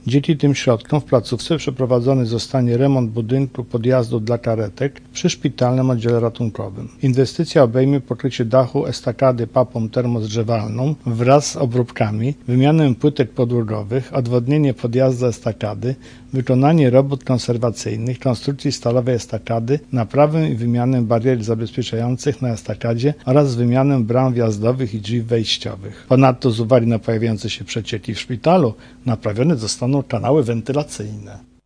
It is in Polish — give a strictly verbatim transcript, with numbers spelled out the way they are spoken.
Dzięki tym środkom w placówce przeprowadzony zostanie remont budynku podjazdu dla karetek przy szpitalnym oddziale ratunkowym. Inwestycja obejmie pokrycie dachu estakady papą termodrzewalną wraz z obróbkami, wymianę płytek podłogowych, odwodnienie podjazdu estakady, wykonanie robót konserwacyjnych, konstrukcji stalowej estakady, naprawę i wymianę barier zabezpieczających na estakadzie oraz wymianę bram wjazdowych i drzwi wejściowych. Ponadto z uwagi na pojawiające się przecieki w szpitalu naprawione zostaną kanały wentylacyjne.